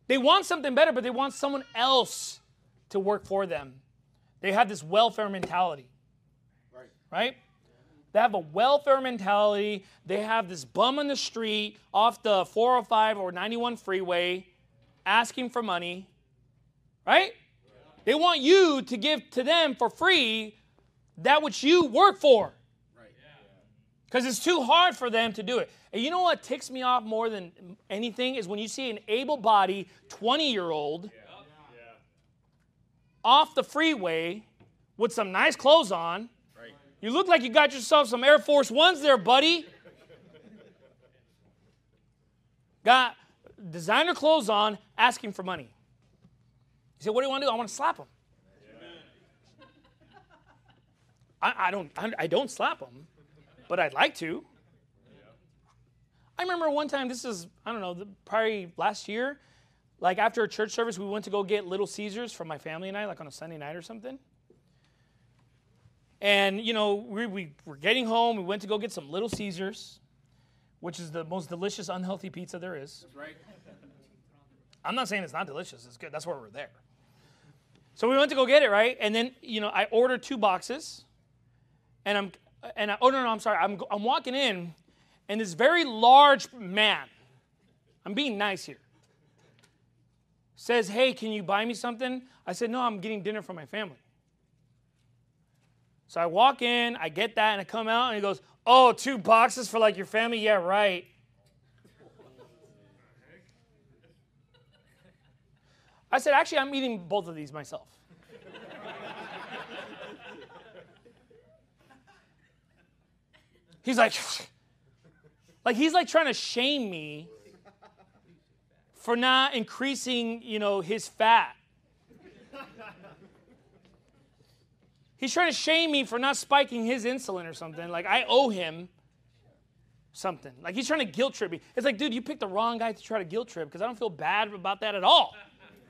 They want something better, but they want someone else to work for them. They have this welfare mentality. Right? They have a welfare mentality. They have this bum on the street off the 405 or 91 freeway asking for money. Right? They want you to give to them for free that which you work for. Because it's too hard for them to do it. And you know what ticks me off more than anything is when you see an able-bodied 20-year-old off the freeway with some nice clothes on. Right. You look like you got yourself some Air Force Ones there, buddy. Got designer clothes on, asking for money. You say, what do you want to do? I want to slap him. I don't slap him, but I'd like to. I remember one time, this is, I don't know, probably last year, like after a church service, we went to go get Little Caesars for my family and I, like on a Sunday night or something. And, you know, we were getting home. We went to go get some Little Caesars, which is the most delicious, unhealthy pizza there is. That's right. I'm not saying it's not delicious. It's good. That's why we're there. So we went to go get it, right? And then, you know, I ordered 2 boxes. I'm walking in, and this very large man, I'm being nice here, says, hey, can you buy me something? I said, no, I'm getting dinner for my family. So I walk in, I get that, and I come out, and he goes, oh, 2 boxes for like your family? Yeah, right. I said, actually, I'm eating both of these myself. He's like he's like trying to shame me for not increasing, you know, his fat. He's trying to shame me for not spiking his insulin or something. Like I owe him something. Like he's trying to guilt trip me. It's like, dude, you picked the wrong guy to try to guilt trip because I don't feel bad about that at all.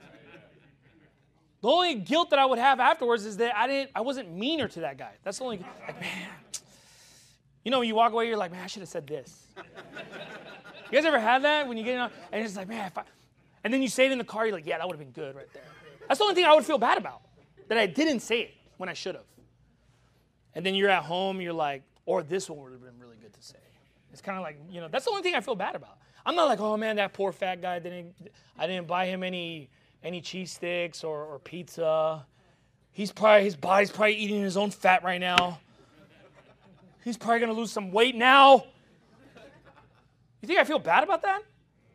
The only guilt that I would have afterwards is that I wasn't meaner to that guy. That's the only, like, man. You know, when you walk away, you're like, man, I should have said this. You guys ever had that when you get in, and it's like, man, and then you say it in the car, you're like, yeah, that would have been good right there. That's the only thing I would feel bad about, that I didn't say it when I should have. And then you're at home, you're like, or this one would have been really good to say. It's kind of like, you know, that's the only thing I feel bad about. I'm not like, oh man, that poor fat guy, I didn't buy him any cheese sticks or pizza. His body's probably eating his own fat right now. He's probably going to lose some weight now. You think I feel bad about that?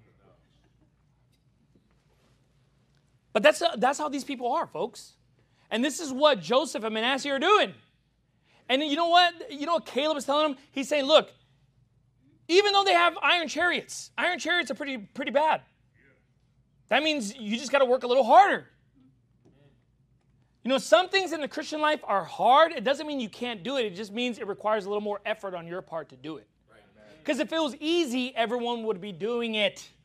But that's how these people are, folks. And this is what Joseph and Manasseh are doing. And you know what? You know what Caleb is telling them? He's saying, look, even though they have iron chariots are pretty bad. That means you just got to work a little harder. You know, some things in the Christian life are hard. It doesn't mean you can't do it. It just means it requires a little more effort on your part to do it. Because if it was easy, everyone would be doing it.